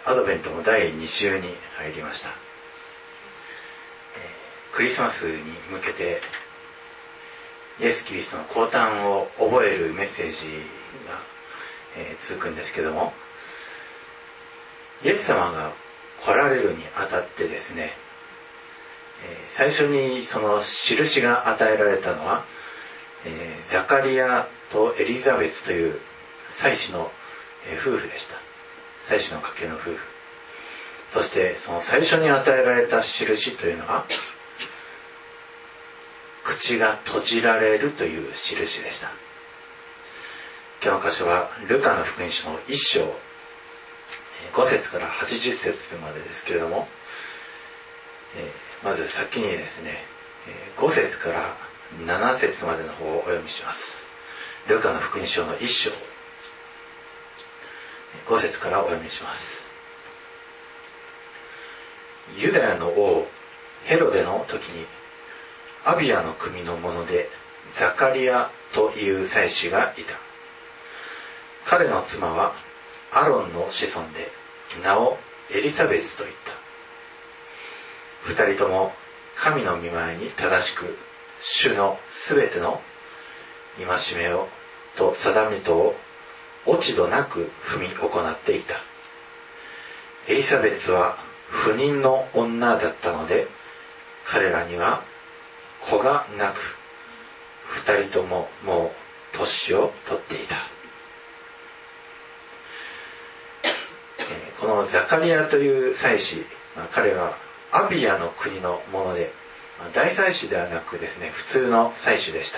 アドベントも第2週に入りました。クリスマスに向けてイエス・キリストの降誕を覚えるメッセージが、続くんですけども、イエス様が来られるにあたってですね、最初にその印が与えられたのは、ザカリアとエリザベスという祭司の夫婦でした。祭司の家系の夫婦。そしてその最初に与えられた印というのは、口が閉じられるという印でした。今日の箇所はルカの福音書の1章5節から80節までですけれども、まず先にですね、5節から7節までの方をお読みします。ルカの福音書の1章5節からお読みします。ユダヤの王ヘロデの時に、アビアの組の者でザカリアという祭司がいた。彼の妻はアロンの子孫で、名をエリザベスと言った。二人とも神の御前に正しく、主のすべての戒めをと定めとを落ち度なく踏み行っていた。エリザベスは不妊の女だったので、彼らには子がなく、二人とももう年を取っていた。このザカリアという祭司、彼はアビアの国のもので、大祭司ではなくですね、普通の祭司でした。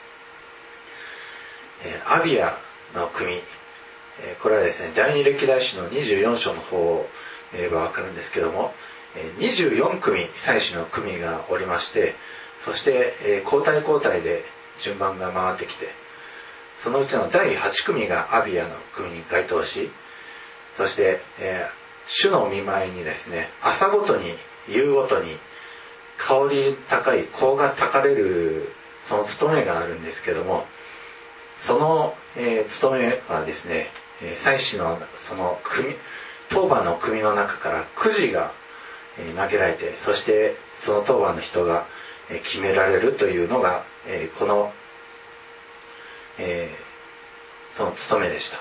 アビアの組、これはですね、第二歴代史の24章の方を見ればわかるんですけども、24組祭司の組がおりまして、そして交代交代で順番が回ってきて、そのうちの第8組がアビアの組に該当し、そして、主の御前にですね、朝ごとに夕ごとに香り高い香が焚かれるその務めがあるんですけども、その、務めはですね、祭司のその組、当番の組の中からくじが投げられて、そしてその当番の人が決められるというのが、この、その務めでした。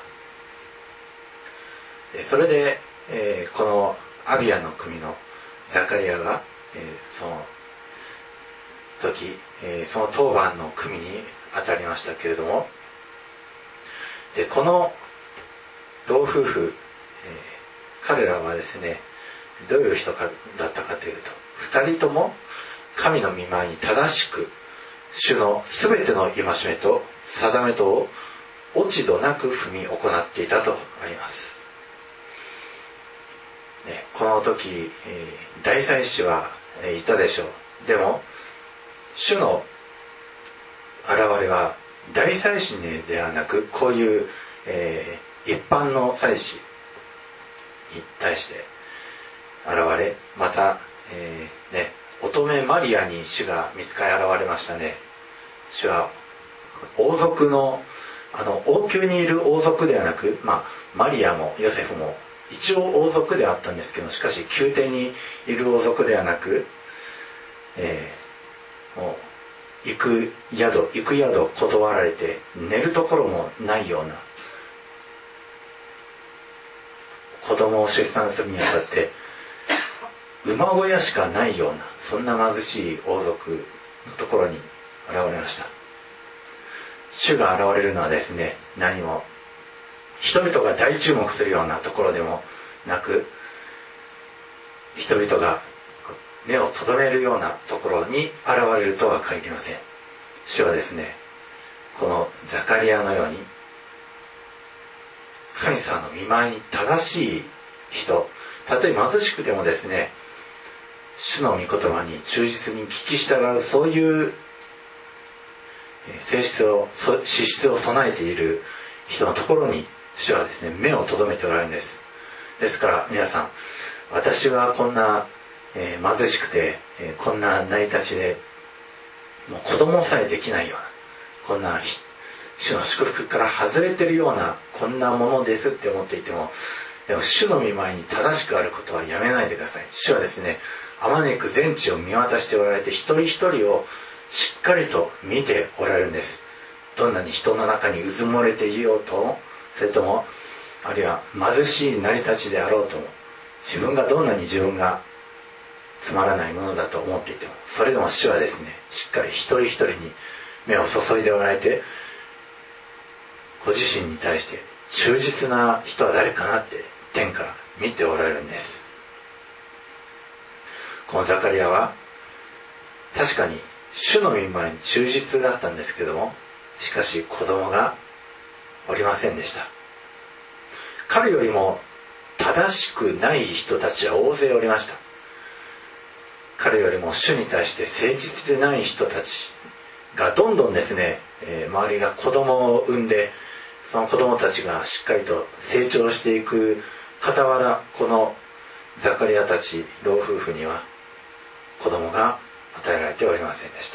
それで、このアビアの組のザカリアが、その時、その当番の組に当たりましたけれども、でこの老夫婦、彼らはですね、どういう人だったかというと、二人とも神の御前に正しく、主のすべての戒めと定めとを落ち度なく踏み行っていたとあります。この時、大祭司はいたでしょう。でも主の現れは大祭司ではなく、こういう、一般の祭司に対して現れ、また、乙女マリアに主が見つかり現れましたね。主は王族の王宮にいる王族ではなく、マリアもヨセフも一応王族ではあったんですけど、しかし宮廷にいる王族ではなく、もう行く宿断られて、寝るところもないような、子供を出産するにあたって馬小屋しかないような、そんな貧しい王族のところに現れました。主が現れるのはですね、何も人々が大注目するようなところでもなく、人々が目をとどめるようなところに現れるとは限りません。主はですね、このザカリアのように神様の御前に正しい人、たとえ貧しくてもですね、主の御言葉に忠実に聞き従う、そういう資質を備えている人のところに主はですね、目をとどめておられるんです。ですから皆さん、私はこんな、貧しくて、こんな成り立ちでもう子供さえできないような、こんな主の祝福から外れてるようなこんなものですって思っていても、 でも主の御前に正しくあることはやめないでください。主はですね、あまねく全地を見渡しておられて、一人一人をしっかりと見ておられるんです。どんなに人の中にうずもれていようと、それともあるいは貧しい成り立ちであろうとも、どんなに自分がつまらないものだと思っていても、それでも主はですね、しっかり一人一人に目を注いでおられて、ご自身に対して忠実な人は誰かなって天から見ておられるんです。このザカリアは確かに主の御前に忠実だったんですけども、しかし子供がおりませんでした。彼よりも正しくない人たちは大勢おりました。彼よりも主に対して誠実でない人たちがどんどんですね、周りが子供を産んで、その子供たちがしっかりと成長していく傍ら、このザカリアたち老夫婦には子供が与えられておりませんでした。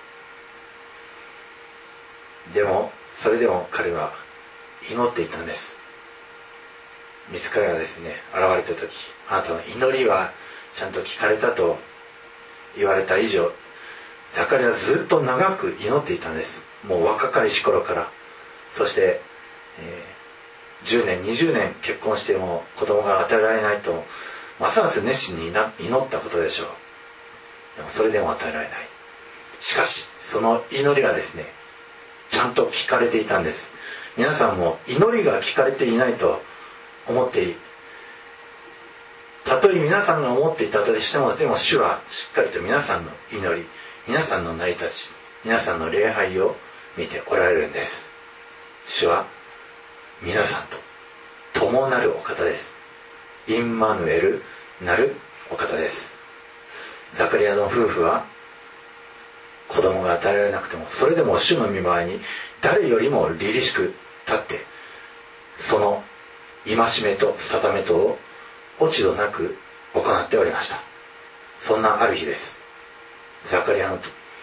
でもそれでも彼は祈っていたんです。御使いがですね、現れた時、あなたの祈りはちゃんと聞かれたと言われた以上、ザカリアはずっと長く祈っていたんです。もう若かりし頃から。そして、10年20年結婚しても子供が与えられないと、ますます熱心に祈ったことでしょう。でもそれでも与えられない。しかしその祈りがですね、ちゃんと聞かれていたんです。皆さんも祈りが聞かれていないと思っていい、たとえ皆さんが思っていたとしても、でも主はしっかりと皆さんの祈り、皆さんの成り立ち、皆さんの礼拝を見ておられるんです。主は皆さんと共なるお方です。インマヌエルなるお方です。ザカリアの夫婦は子供が与えられなくても、それでも主の御前に誰よりも凛々しく立って、その戒めと定めとを落ち度なく行っておりました。そんなある日です。ザカリアの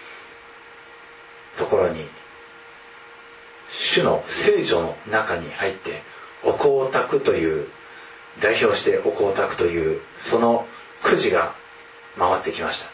ところに主の聖所の中に入ってお香を焚くという、代表してお香を焚くというそのくじが回ってきました。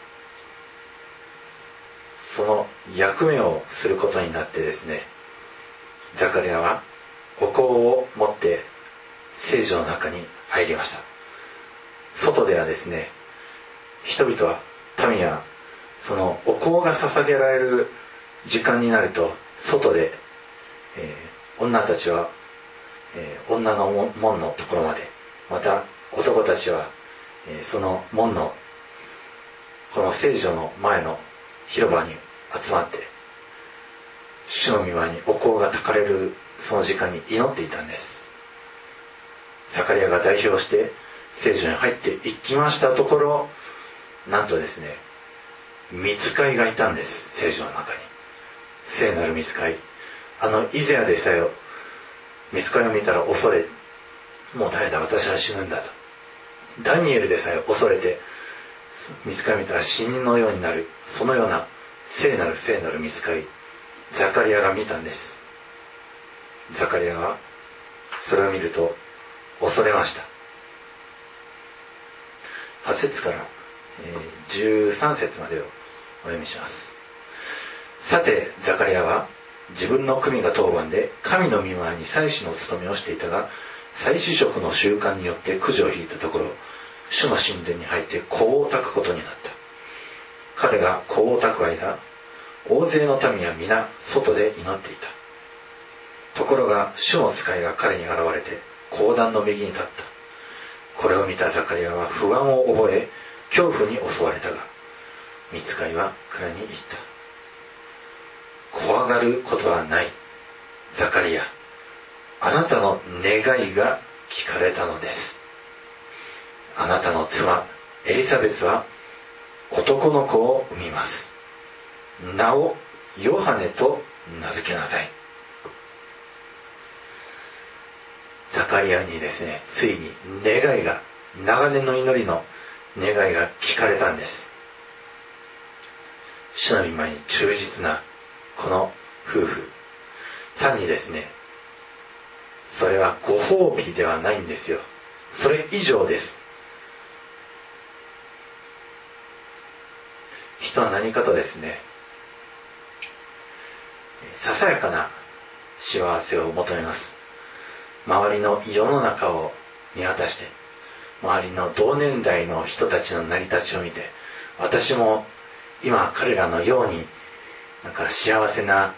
その役目をすることになってですね、ザカリアはお香を持って聖所の中に入りました。外ではですね、人々は、民はそのお香が捧げられる時間になると外で、女たちは、女の門のところまで、また男たちは、その門のこの聖所の前の広場に集まって、主の御前にお香が焚かれるその時間に祈っていたんです。ザカリアが代表して聖所に入っていきましたところ、なんとですね、御使いがいたんです。聖所の中に聖なる御使い、イザヤでさえ御使いを見たら恐れ、もう誰だ、私は死ぬんだと。ダニエルでさえ恐れて、御使いを見たら死人のようになる、そのような聖なる御使い、ザカリアが見たんです。ザカリアはそれを見ると恐れました。8節から13節までをお読みします。さてザカリアは自分の組が当番で神の御前に祭司の務めをしていたが、祭司職の習慣によってくじを引いたところ、主の神殿に入って香を焚くことになった。彼が香を焚く間、大勢の民は皆外で祈っていた。ところが主の使いが彼に現れて香壇の右に立った。これを見たザカリアは不安を覚え、恐怖に襲われたが、御使いは彼に言った。怖がることはない。ザカリア、あなたの願いが聞かれたのです。あなたの妻エリザベスは男の子を産みます。名をヨハネと名付けなさい。ザカリアにですね、ついに願いが、長年の祈りの願いが聞かれたんです。主の御前に忠実なこの夫婦、単にですね、それはご褒美ではないんですよ。 それ以上です。人は何かとですね、ささやかな幸せを求めます。周りの世の中を見渡して、周りの同年代の人たちの成り立ちを見て、私も今彼らのようになんか幸せな、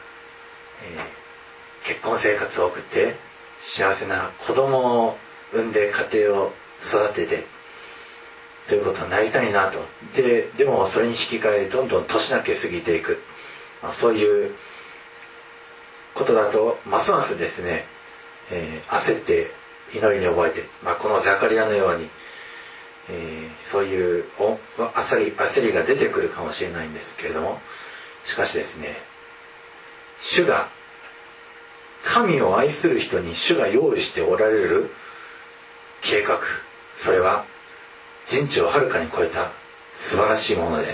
結婚生活を送って幸せな子供を産んで家庭を育ててということになりたいなと。でもそれに引き換えどんどん年だけ過ぎていく、そういうことだとますますですね、焦って祈りに覚えて、このザカリアのように、そういう焦りが出てくるかもしれないんですけれども、しかしですね、主が神を愛する人に主が用意しておられる計画、それは人知をはるかに超えた素晴らしいものです。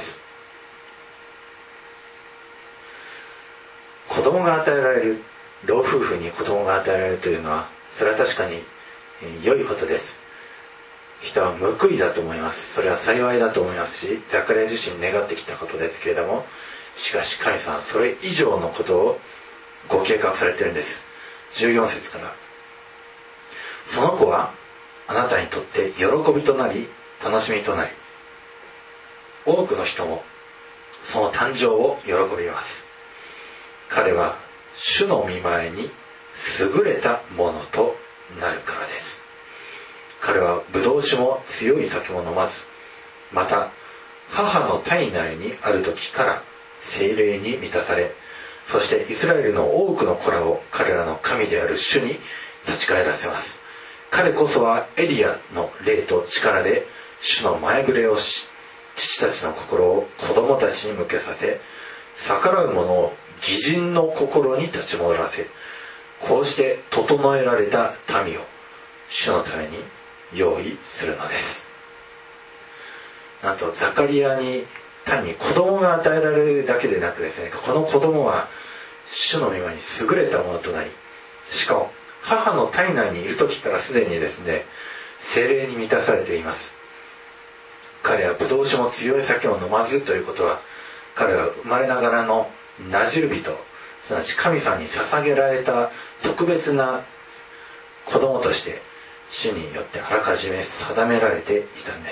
子供が与えられる、老夫婦に子供が与えられるというのは、それは確かに良いことです。人は報いだと思います。それは幸いだと思いますし、ザカリア自身願ってきたことですけれども、しかし神様はそれ以上のことをご計画されているんです。14節から、その子はあなたにとって喜びとなり楽しみとなり、多くの人もその誕生を喜びます。彼は主の御前に優れたものとなるからです。彼はブドウ酒も強い酒も飲まず、また母の体内にある時から聖霊に満たされ、そしてイスラエルの多くの子らを彼らの神である主に立ち返らせます。彼こそはエリアの霊と力で主の前触れをし、父たちの心を子供たちに向けさせ、逆らう者を義人の心に立ち戻らせ、こうして整えられた民を主のために用意するのです。なんとザカリアに単に子供が与えられるだけでなくですね、この子供は主の御前に優れたものとなり、しかも母の体内にいる時からすでにですね、聖霊に満たされています。彼はブドウ酒も強い酒を飲まずということは、彼は生まれながらのナジル人、すなわち神様に捧げられた特別な子供として主によってあらかじめ定められていたんです。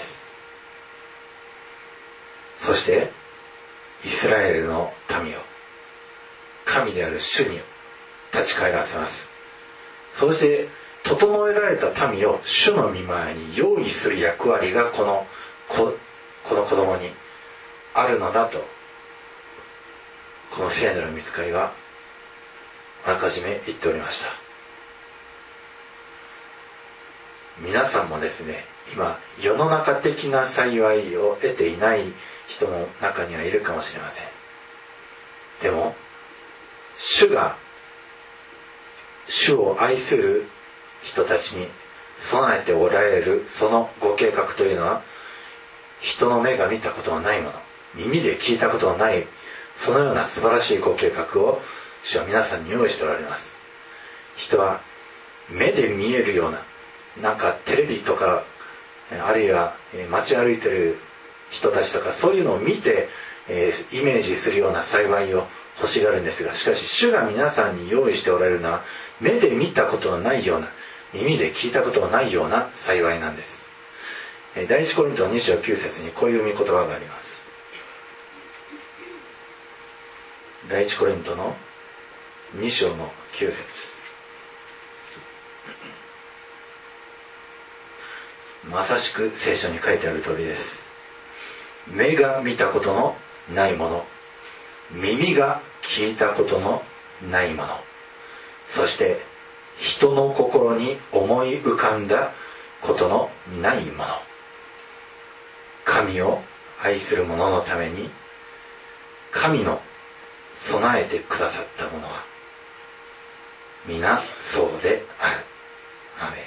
そしてイスラエルの民を神である主に立ち返らせます。そして整えられた民を主の御前に用意する役割がこの子供にあるのだと、この聖なる御使いはあらかじめ言っておりました。皆さんもですね、今世の中的な幸いを得ていない人の中にはいるかもしれません。でも主が主を愛する人たちに備えておられるそのご計画というのは、人の目が見たことのないもの、耳で聞いたことのない、そのような素晴らしいご計画を主は皆さんに用意しておられます。人は目で見えるような、なんかテレビとか、あるいは街歩いてる人たちとか、そういうのを見て、イメージするような幸いを欲しがるんですが、しかし主が皆さんに用意しておられるのは、目で見たことのないような、耳で聞いたことのないような幸いなんです。第一コリントの2章9節にこういう御言葉があります。第一コリントの2章の9節、まさしく聖書に書いてある通りです。目が見たことのないもの、耳が聞いたことのないもの、そして人の心に思い浮かんだことのないもの、神を愛する者のために神の備えてくださったものは皆そうである。アメン。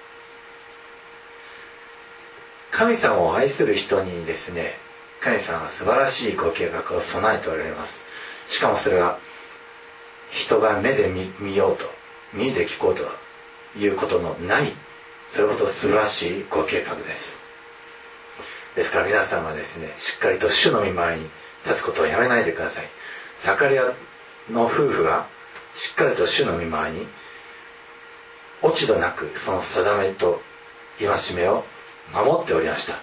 神様を愛する人にですね、神様は素晴らしいご計画を備えておられます。しかもそれは人が目で見ようと、耳で聞こうということのないそれほど素晴らしいご計画です。ですから皆さんはですね、しっかりと主の御前に立つことをやめないでください。ザカリアの夫婦はしっかりと主の御前に落ち度なくその定めと戒めを守っておりました。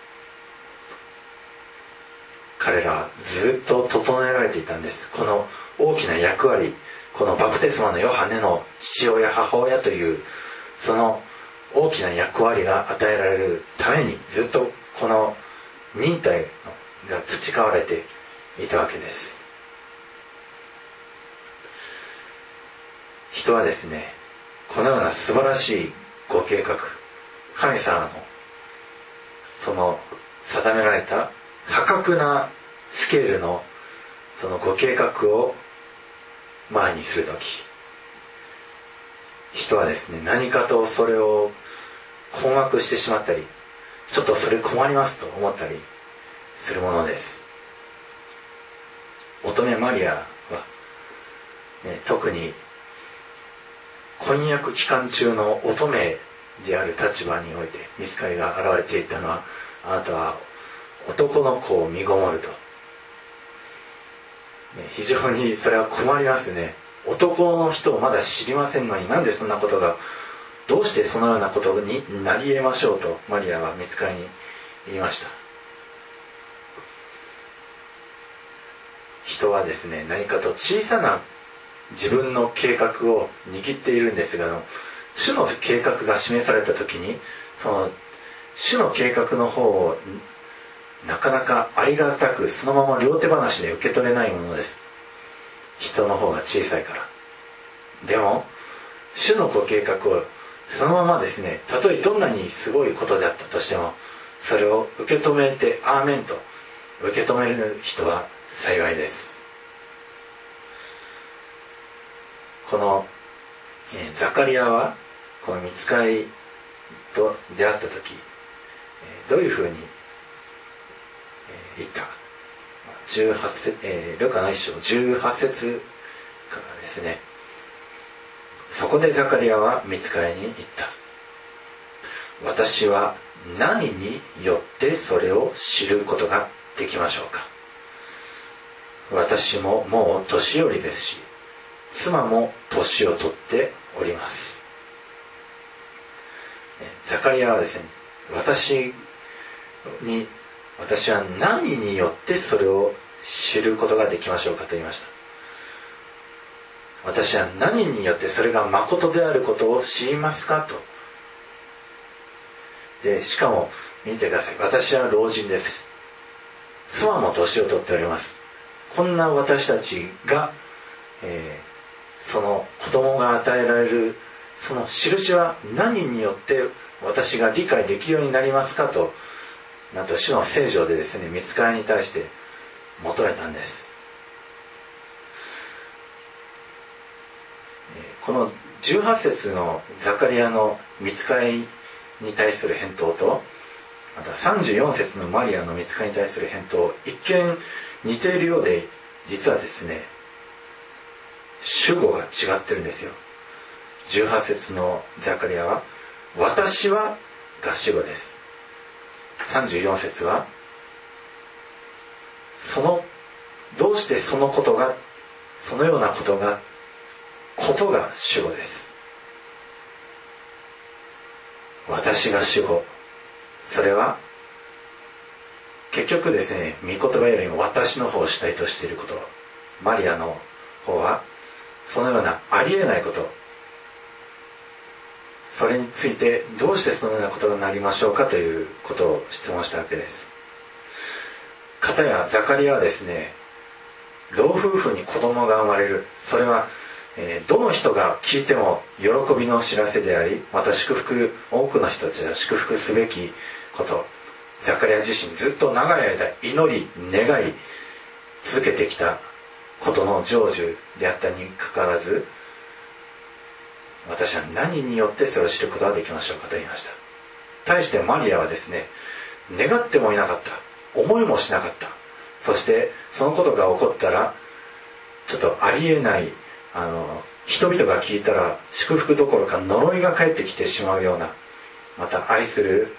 彼らはずっと整えられていたんです。この大きな役割、このバプテスマのヨハネの父親母親というその大きな役割が与えられるためにずっとこの忍耐が培われていたわけです。人はですね、このような素晴らしいご計画、神様のその定められた破格なスケールのそのご計画を前にするとき、人はですね、何かとそれを困惑してしまったり、ちょっとそれ困りますと思ったりするものです。乙女マリアは、特に婚約期間中の乙女である立場において御使いが現れていたのは、あなたは男の子を身ごもると、非常にそれは困りますね。男の人をまだ知りませんのに、なんでそんなことが、どうしてそのようなことになり得ましょうとマリアは御使いに言いました。人はですね、何かと小さな自分の計画を握っているんですが、主の計画が示された時に、その主の計画の方をなかなかありがたくそのまま両手放しで受け取れないものです。人の方が小さいから。でも主のご計画をそのままですね、たとえどんなにすごいことであったとしても、それを受け止めてアーメンと受け止める人は幸いです。このザカリアはこの御使いと出会った時、どういうふうに言ったか、18節、ルカの一章18節からですね。そこでザカリアは御使いに言った。私は何によってそれを知ることができましょうか。私ももう年寄りですし、妻も年を取っております。ザカリアはですね、私は何によってそれを知ることができましょうかと言いました。私は何によってそれが誠であることを知りますかと。で、しかも見てください。私は老人です。妻も年を取っております。こんな私たちが、その子供が与えられるその印は何によって私が理解できるようになりますかと、なんと主の聖書でですね、御使いに対して求めたんです。この18節のザカリアの御使いに対する返答と、また34節のマリアの御使いに対する返答、一見似ているようで、実はですね、主語が違ってるんですよ。18節のザカリアは私はが主語です。34節はどうしてそのことが、そのようなことが主語です。私が主語、それは結局ですね、御言葉よりも私の方を主体としていること、マリアの方はそのようなありえないこと、それについてどうしてそのようなことになりましょうかということを質問したわけです。かたやザカリアはですね、老夫婦に子供が生まれる、それはどの人が聞いても喜びの知らせであり、また多くの人たちが祝福すべきこと、ザカリア自身ずっと長い間祈り願い続けてきたことの成就であったにかかわらず、私は何によってそれを知ることができましょうかと言いました。対してマリアはですね、願ってもいなかった、思いもしなかった、そしてそのことが起こったらちょっとありえない、人々が聞いたら祝福どころか呪いが返ってきてしまうような、 また愛する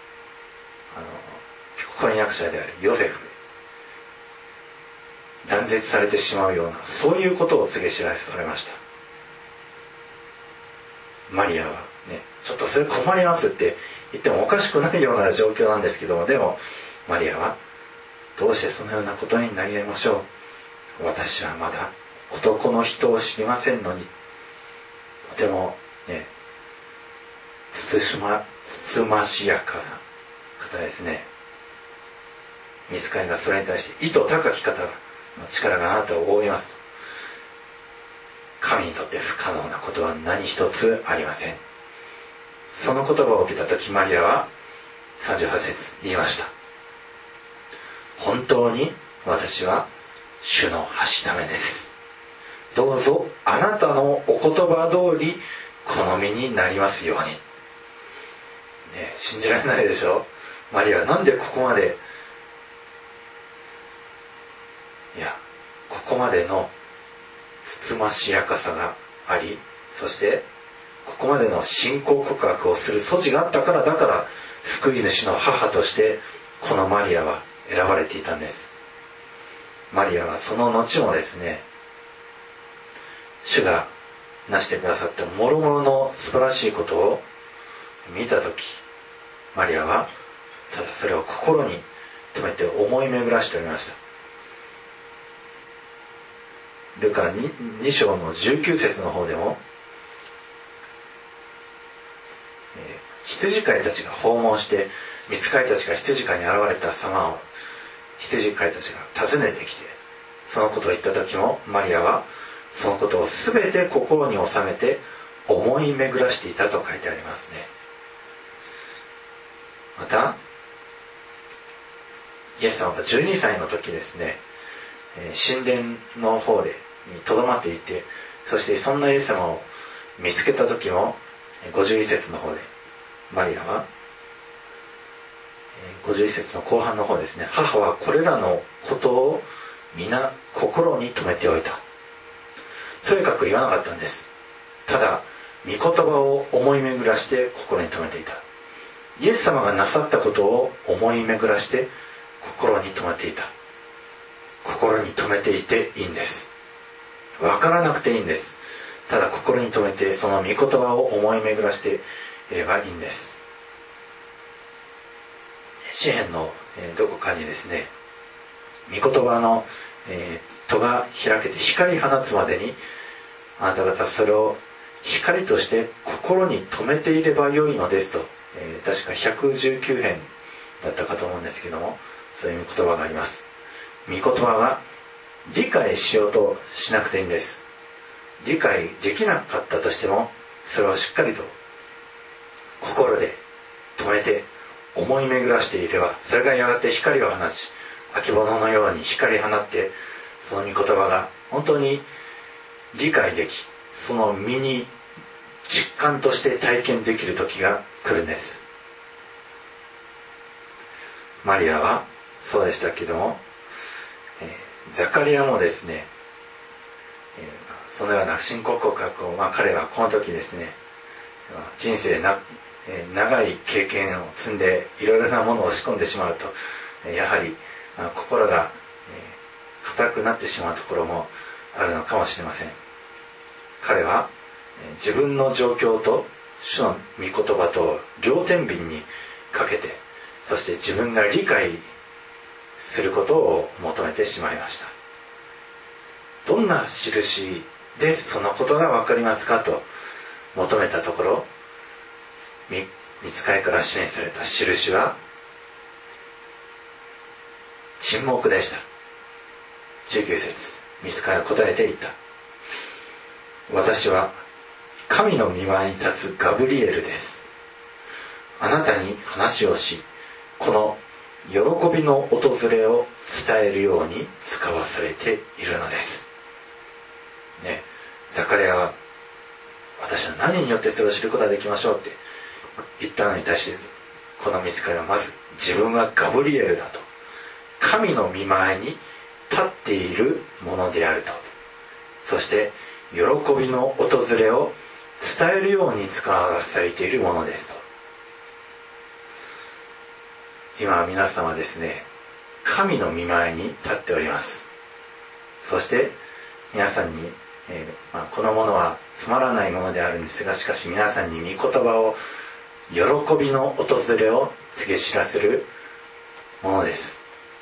婚約者であるヨゼフ、断絶されてしまうような、そういうことを告げ知らされました。マリアはね、ちょっとそれ困りますって言ってもおかしくないような状況なんですけども、でもマリアは、どうしてそのようなことになりましょう。私はまだ男の人を知りませんのに。とてもね、つつましやかな方ですね。御使いがそれに対して、意図高き方の力があなたを覆いますと。神にとって不可能なことは何一つありません。その言葉を受けたとき、マリアは38節言いました。本当に私は主のはしためです。どうぞあなたのお言葉通り好みになりますように。ね、信じられないでしょ。マリアはなんでここまで、ここまでのつつましやかさがあり、そしてここまでの信仰告白をする素地があったから、だから救い主の母としてこのマリアは選ばれていたんです。マリアはその後もですね、主がなしてくださった諸々の素晴らしいことを見たとき、マリアはただそれを心に留めて思い巡らしておりました。ルカ 2章の19節の方でも、羊飼いたちが訪問して、御使いたちが羊飼いに現れた様を羊飼いたちが訪ねてきて、そのことを言った時もマリアはそのことを全て心に収めて思い巡らしていたと書いてありますね。またイエス様が12歳の時ですね、神殿の方でにとどまっていて、そしてそんなイエス様を見つけた時も51節の方でマリアは51節の後半の方ですね、母はこれらのことを皆心に留めておいた。とにかく言わなかったんです。ただ御言葉を思い巡らして心に留めていた。イエス様がなさったことを思い巡らして心に留めていた。心に留めていていいんです。わからなくていいんです。ただ心に留めてその御言葉を思い巡らしていればいいんです。詩編のどこかにですね、御言葉の戸が開けて光り放つまでにあなた方それを光として心に留めていればよいのですと、確か119編だったかと思うんですけども、そういう言葉があります。御言葉は理解しようとしなくていいんです。理解できなかったとしてもそれをしっかりと心で留めて思い巡らしていれば、それがやがて光を放ち、秋物のように光り放って、その御言葉が本当に理解でき、その身に実感として体験できる時が来るんです。マリアはそうでしたけども、ザカリアもですね、そのような信仰告白を、彼はこの時ですね、人生長い経験を積んでいろいろなものを仕込んでしまうと、やはり心が硬くなってしまうところもあるのかもしれません。彼は自分の状況と主の御言葉と両天秤にかけて、そして自分が理解することを求めてしまいました。どんな印でそのことが分かりますかと求めたところ、御使いから示された印は沈黙でした。19節、御使いは答えていった。私は神の御前に立つガブリエルです。あなたに話をし、この喜びの訪れを伝えるように使わされているのです。ね、ザカリアは私は何によってそれを知ることができましょうって言ったのに対して、この御使いはまず自分はガブリエルだと、神の御前に立っているものであると、そして喜びの訪れを伝えるように使わされているものですと。 今皆さんはですね、神の御前に立っております。そして皆さんに、このものはつまらないものであるんですが、しかし皆さんに御言葉を、喜びの訪れを告げ知らせるものです。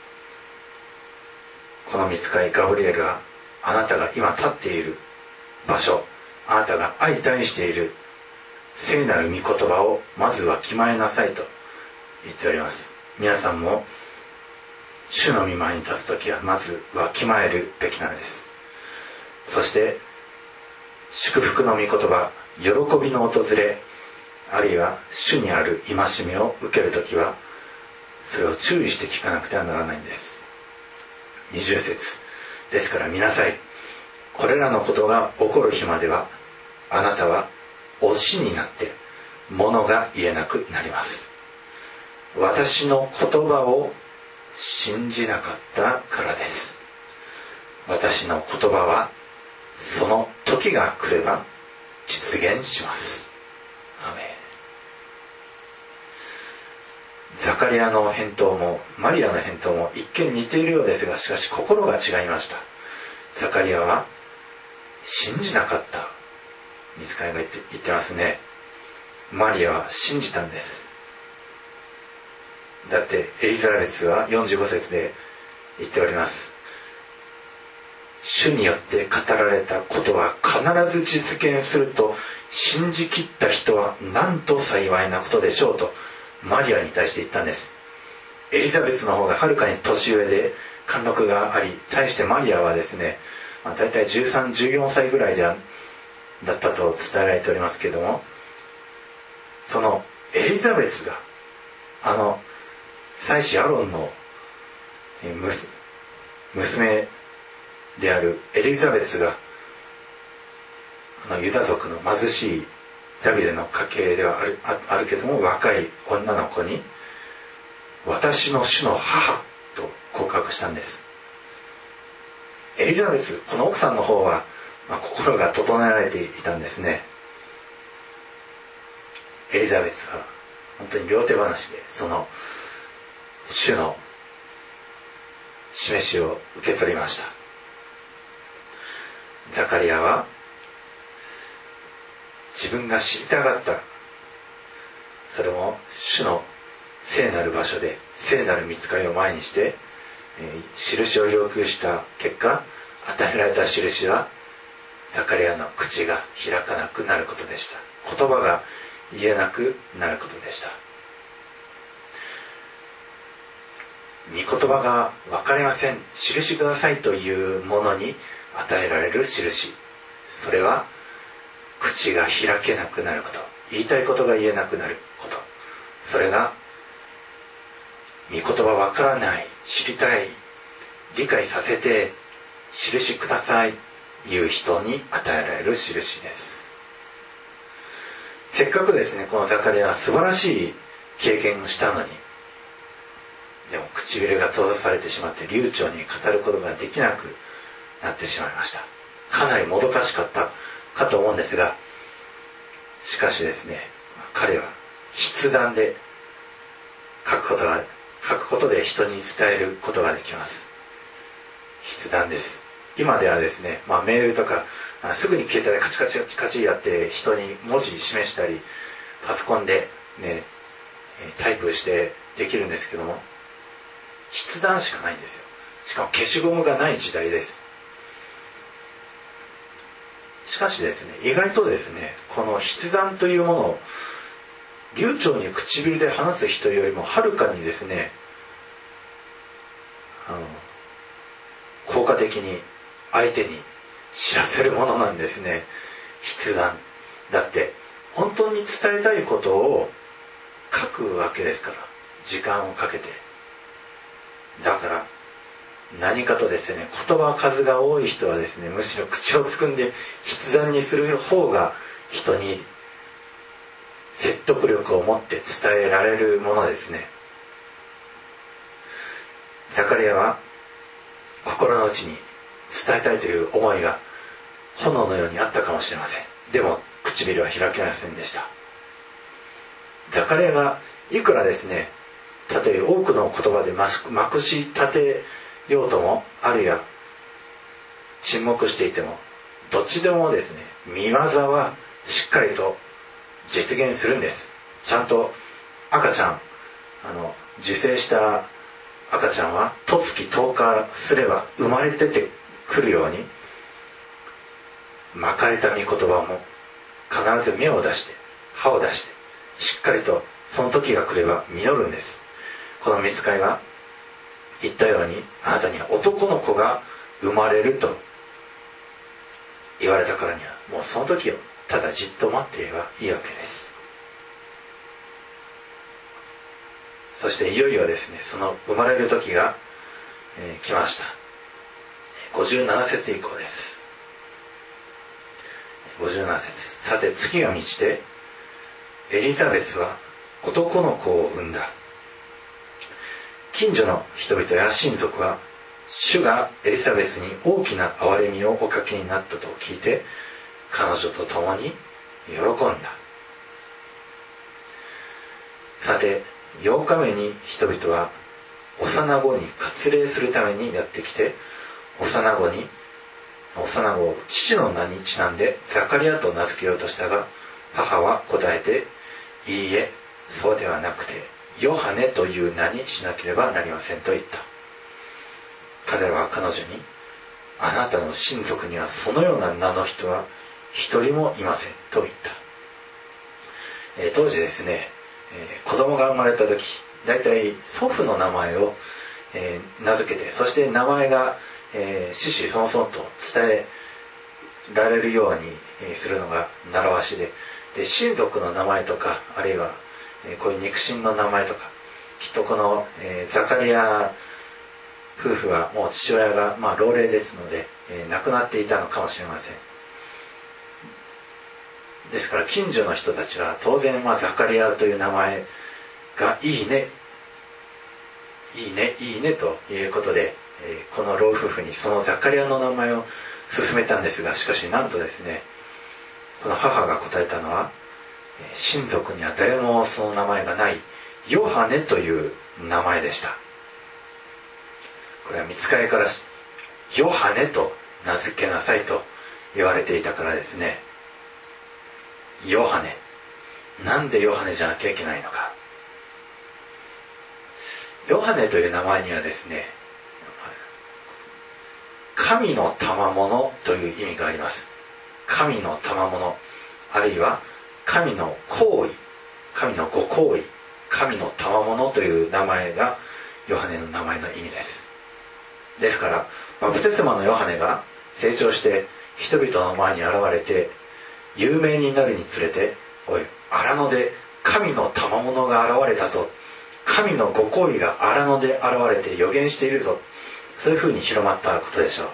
この御使いガブリエルは、あなたが今立っている場所、あなたが相対している聖なる御言葉をまずわきまえなさいと言っております。皆さんも主の御前に立つときはまずわきまえるべきなのです。そして祝福の御言葉、喜びの訪れ、あるいは主にある戒めを受けるときは、それを注意して聞かなくてはならないんです。20節ですから見なさい。これらのことが起こる日までは、あなたは押しになって物が言えなくなります。私の言葉を信じなかったからです。私の言葉はその時が来れば実現します。アメン。ザカリアの返答もマリアの返答も一見似ているようですが、しかし心が違いました。ザカリアは信じなかった。御使いが言ってますね。マリアは信じたんです。だってエリザベスは45節で言っております。主によって語られたことは必ず実現すると信じきった人はなんと幸いなことでしょうとマリアに対して言ったんです。エリザベスの方がはるかに年上で貫禄があり、対してマリアはですね、だいたい13、14歳ぐらいだったと伝えられておりますけれども、そのエリザベスが祭司アロンの娘であるエリザベスがユダ族の貧しいダビデの家系ではあるけども、若い女の子に私の主の母と告白したんです。エリザベス、この奥さんの方は、心が整えられていたんですね。エリザベスは本当に両手話でその主の示しを受け取りました。ザカリアは自分が知りたかった、それも主の聖なる場所で聖なる御使いを前にして印を要求した結果、与えられた印はザカリアの口が開かなくなることでした。言葉が言えなくなることでした。御言葉が分かりません、印くださいというものに与えられる印、それは口が開けなくなること、言いたいことが言えなくなること、それが御言葉分からない、知りたい、理解させて印くださいいう人に与えられる印です。せっかくですね、このザカリアは素晴らしい経験をしたのに、でも唇が閉ざされてしまって流暢に語ることができなくなってしまいました。かなりもどかしかったかと思うんですが、しかしですね、彼は筆談で書くことで人に伝えることができます。筆談です。今ではですね、メールとかすぐに携帯でカチカチカチカチやって人に文字示したり、パソコンでねタイプしてできるんですけども、筆談しかないんですよ。しかも消しゴムがない時代です。しかしですね、意外とですね、この筆談というものを流暢に唇で話す人よりもはるかにですね、効果的に相手に知らせるものなんですね。筆談だって本当に伝えたいことを書くわけですから、時間をかけて。だから何かとですね、言葉数が多い人はですね、むしろ口をつくんで筆談にする方が人に説得力を持って伝えられるものですね。ザカリアは心の内に伝えたいという思いが炎のようにあったかもしれません。でも唇は開けませんでした。ザカリアがいくらですね、 たとえ多くの言葉でまくし立てようとも、あるいは沈黙していても、どっちでもですね、見業はしっかりと実現するんです。ちゃんと赤ちゃん、受精した赤ちゃんは十月10日すれば生まれ出てくるように、まかれた御言葉も必ず芽を出して葉を出して、しっかりとその時が来れば実るんです。この御使いは言ったように、あなたには男の子が生まれると言われたからには、もうその時をただじっと待っていればいいわけです。そしていよいよですね、その生まれる時が、来ました。57節以降です。57節。さて月が満ちて、エリザベスは男の子を産んだ。近所の人々や親族は、主がエリザベスに大きな憐れみをおかけになったと聞いて、彼女と共に喜んだ。さて8日目に人々は幼子に割礼するためにやってきて、幼子を父の名にちなんでザカリアと名付けようとしたが、母は答えて、いいえ、そうではなくてヨハネという名にしなければなりませんと言った。彼らは彼女に、あなたの親族にはそのような名の人は一人もいませんと言った。当時ですね、子供が生まれた時、だいたい祖父の名前を、名付けて、そして名前が、子々孫々と伝えられるようにするのが習わしで、親族の名前とか、あるいは、こういう肉親の名前とか、きっとこの、ザカリア夫婦はもう父親が、老齢ですので、亡くなっていたのかもしれません。ですから近所の人たちは当然、ザカリアという名前がいいねということで、この老夫婦にそのザカリアの名前を勧めたんですが、しかしなんとですね、この母が答えたのは、親族には誰もその名前がないヨハネという名前でした。これは御使いからヨハネと名付けなさいと言われていたからですね。ヨハネ、なんでヨハネじゃなきゃいけないのか。ヨハネという名前にはですね、神の賜物という意味があります。神の賜物、あるいは神の行為、神のご行為、神の賜物という名前がヨハネの名前の意味です。ですから、バプテスマのヨハネが成長して人々の前に現れて有名になるにつれて、おい、荒野で神の賜物が現れたぞ、神のご行為が荒野で現れて予言しているぞ、そういうふうに広まったことでしょう。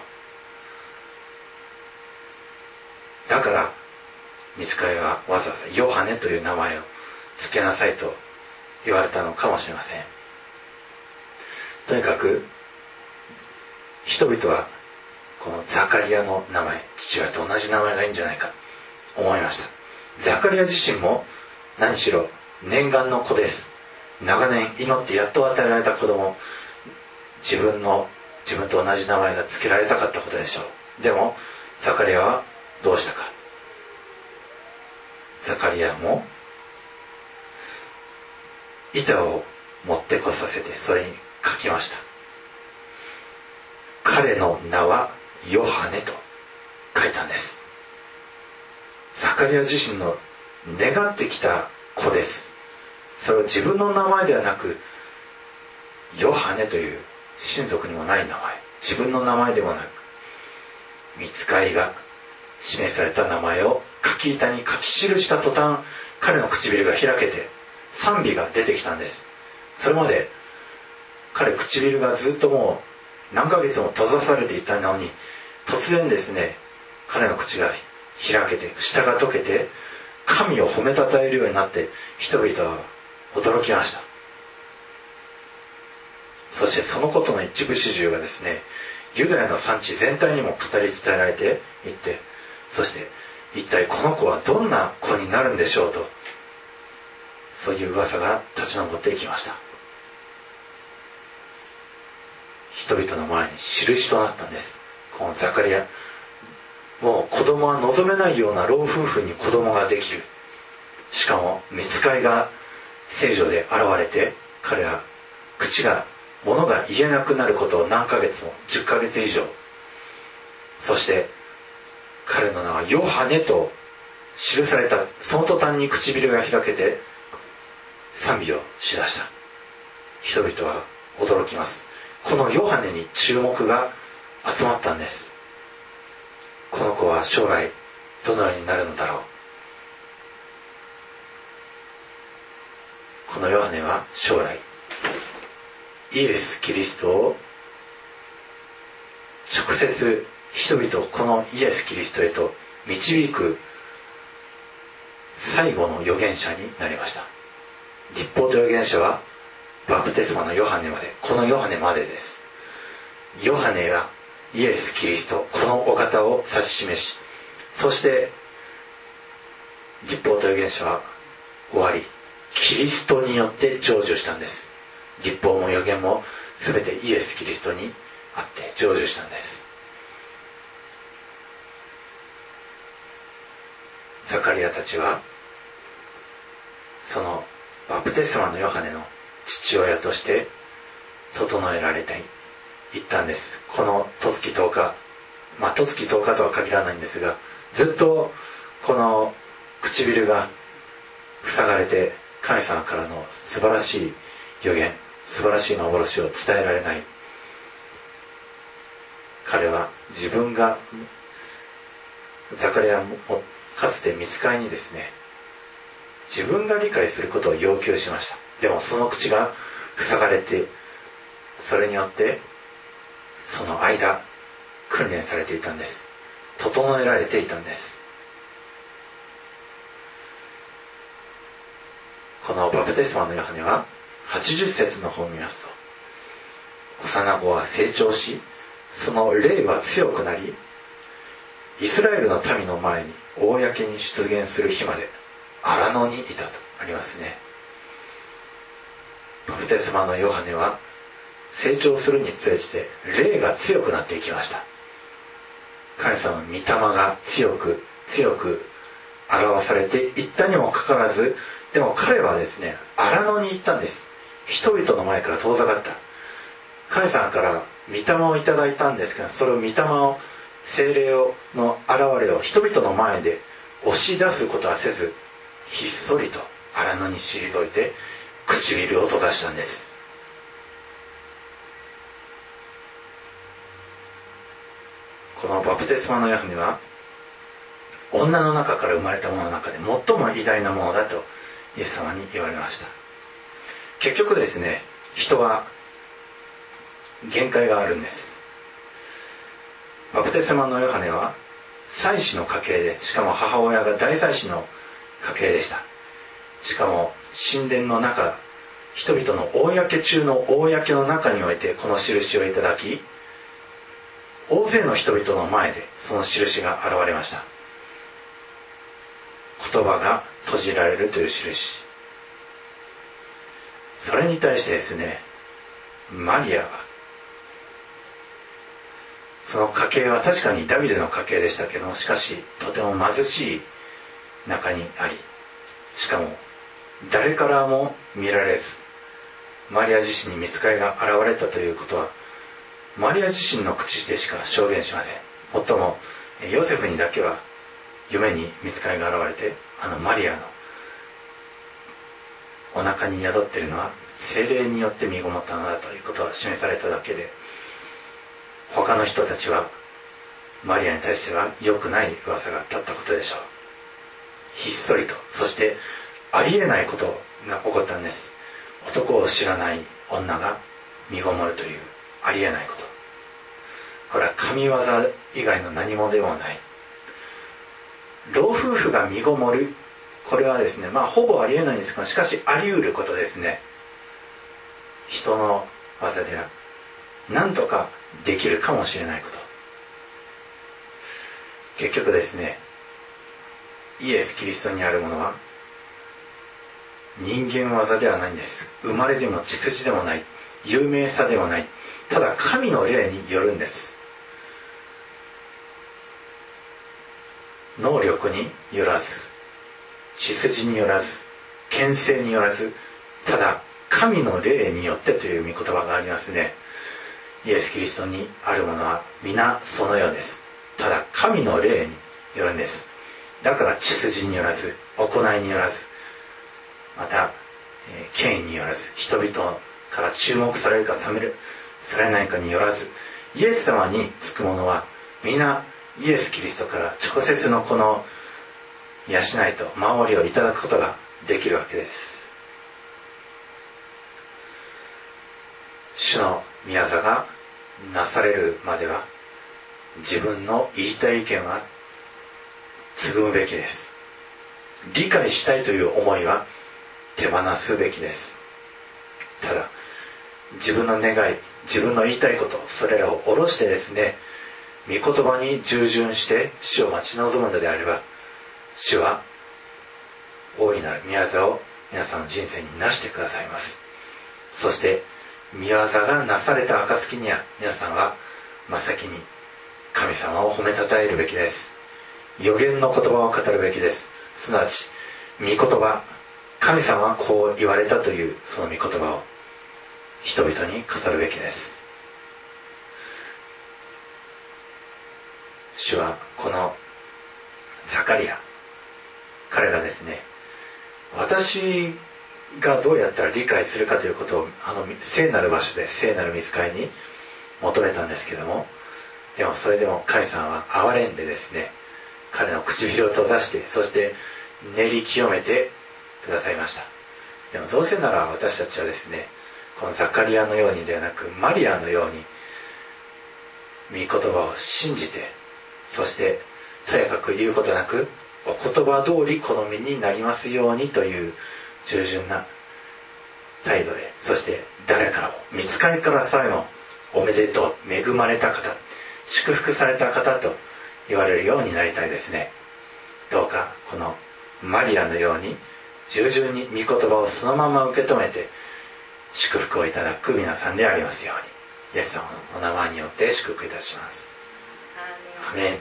だから御使いはわざわざヨハネという名前を付けなさいと言われたのかもしれません。とにかく人々はこのザカリアの名前、父親と同じ名前がいいんじゃないかと思いました。ザカリア自身も何しろ念願の子です。長年祈ってやっと与えられた子供、自分と同じ名前が付けられたかったことでしょう。でもザカリアはどうしたか。ザカリアも板を持ってこさせてそれに書きました。彼の名はヨハネと書いたんです。ザカリア自身の願ってきた子です。それは自分の名前ではなく、ヨハネという親族にもない名前、自分の名前でもなく、御使いが示された名前を書き板に書き記した途端、彼の唇が開けて賛美が出てきたんです。それまで彼唇がずっともう何ヶ月も閉ざされていたのに、突然ですね、彼の口が開けて舌が溶けて神を褒めたたえるようになって、人々は驚きました。そしてそのことの一部始終がですね、ユダヤの産地全体にも語り伝えられていって、そして一体この子はどんな子になるんでしょうと、そういう噂が立ち上っていきました。 人々の前に印となったんです。このザカリア、もう子供は望めないような老夫婦に子供ができる。しかも御使いが聖女で現れて、彼は物が言えなくなることを何ヶ月も、10ヶ月以上、そして彼の名はヨハネと記された。その途端に唇が開けて賛美をしだした。人々は驚きます。このヨハネに注目が集まったんです。この子は将来どのようになるのだろう。このヨハネは将来イエス・キリストを直接人々をこのイエス・キリストへと導く最後の預言者になりました。律法と預言者はバプテスマのヨハネまで、このヨハネまでです。ヨハネがイエス・キリスト、このお方を指し示し、そして律法と預言者は終わり、キリストによって成就したんです。律法も預言も全てイエス・キリストにあって成就したんです。ザカリアたちはそのバプテスマのヨハネの父親として整えられていったんです。この十月10日、十月10日とは限らないんですが、ずっとこの唇が塞がれて、神様からの素晴らしい預言、素晴らしい幻を伝えられない。彼は自分が、ザカリアもかつて御使いにですね、自分が理解することを要求しました。でもその口が塞がれて、それによってその間訓練されていたんです。整えられていたんです。このバプテスマのヨハネは80節の方を見ますと、幼子は成長し、その霊は強くなり、イスラエルの民の前に公に出現する日まで荒野にいたとありますね。バプテスマのヨハネは成長するにつれて霊が強くなっていきました。神様の御霊が強く表されていったにもかかわらず、でも彼はですね、荒野に行ったんです。人々の前から遠ざかった。神様から御霊をいただいたんですが、それを御霊を、聖霊の現れを人々の前で押し出すことはせず、ひっそりと荒野に退いて唇を閉ざしたんです。このバプテスマのヨハネは女の中から生まれたものの中で最も偉大なものだとイエス様に言われました。結局ですね、人は限界があるんです。バプテスマのヨハネは祭司の家系で、しかも母親が大祭司の家系でした。しかも神殿の中、人々の公中の公の中においてこの印をいただき、大勢の人々の前でその印が現れました。言葉が閉じられるという印。それに対してですね、マリアは、その家系は確かにダビデの家系でしたけど、しかしとても貧しい中にあり、しかも誰からも見られず、マリア自身に御使いが現れたということはマリア自身の口でしか証言しません。もっともヨセフにだけは夢に御使いが現れて、マリアのお腹に宿っているのは聖霊によって身ごもったのだということが示されただけで、他の人たちはマリアに対しては良くない噂が立ったことでしょう。ひっそりと、そしてありえないことが起こったんです。男を知らない女が身ごもるというありえないこと。これは神業以外の何もでもない。老夫婦が身ごもる、これはですね、ほぼありえないんですが、しかしあり得ることですね。人の技では何とかできるかもしれないこと。結局ですね、イエス・キリストにあるものは人間技ではないんです。生まれでも血筋でもない、有名さでもない、 ただ神の霊によるんです。能力によらず、血筋によらず、権勢によらず、ただ神の霊によってという御言葉がありますね。イエス・キリストにあるものは皆そのようです。ただ神の霊によるんです。だから血筋によらず、行いによらず、また権威によらず、人々から注目されるかされないかによらず、イエス様につくものは皆イエス・キリストから直接のこの養いと守りをいただくことができるわけです。主の御業がなされるまでは自分の言いたい意見は継ぐべきです。理解したいという思いは手放すべきです。ただ自分の願い、自分の言いたいこと、それらを下ろしてですね、御言葉に従順して主を待ち望むのであれば、主は大いなる御業を皆さんの人生になしてくださいます。そして御業がなされた暁には、皆さんは真っ先に神様を褒めたたえるべきです。預言の言葉を語るべきです。すなわち御言葉、神様はこう言われたというその御言葉を人々に語るべきです。主はこのザカリア、彼がですね、私がどうやったら理解するかということを聖なる場所で聖なる御使いに求めたんですけども、でもそれでも神様は憐れんでですね、彼の唇を閉ざして、そして練り清めてくださいました。でもどうせなら私たちはですね、このザカリアのようにではなくマリアのように御言葉を信じて、そしてとやかく言うことなくお言葉通り好みになりますようにという従順な態度で、そして誰からも、御使いからさえもおめでとう、恵まれた方、祝福された方と言われるようになりたいですね。どうかこのマリアのように従順に御言葉をそのまま受け止めて祝福をいただく皆さんでありますように、イエス様のお名前によって祝福いたします。アメン。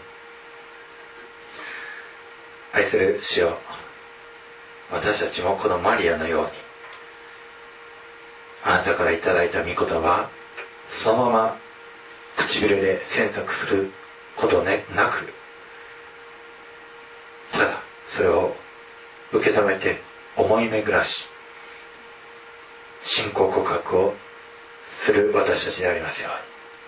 愛する主よ、私たちもこのマリアのようにあなたからいただいた御言葉、そのまま唇で詮索することねなく、ただそれを受け止めて思い巡らし信仰告白をする私たちでありますよ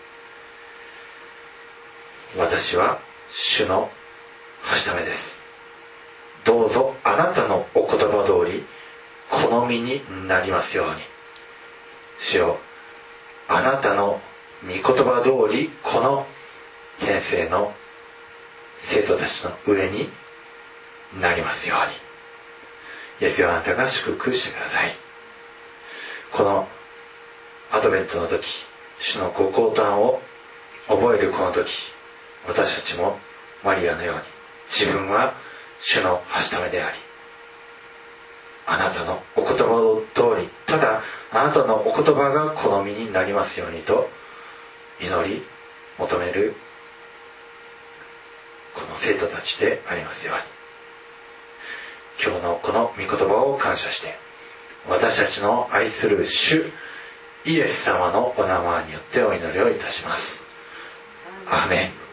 うに。私は主のはしためです。どうぞあなたのお言葉通り好みになりますように。主よ、あなたの御言葉通りこの編成の生徒たちの上になりますように。イエスよ、あなたが祝福してください。このアドベントの時、主のご降誕を覚えるこの時、私たちもマリアのように自分は主のはしためであり、あなたのお言葉通り、ただあなたのお言葉が好みになりますようにと祈り求めるこの生徒たちでありますように。今日のこの御言葉を感謝して、私たちの愛する主イエス様のお名前によってお祈りをいたします。アーメン。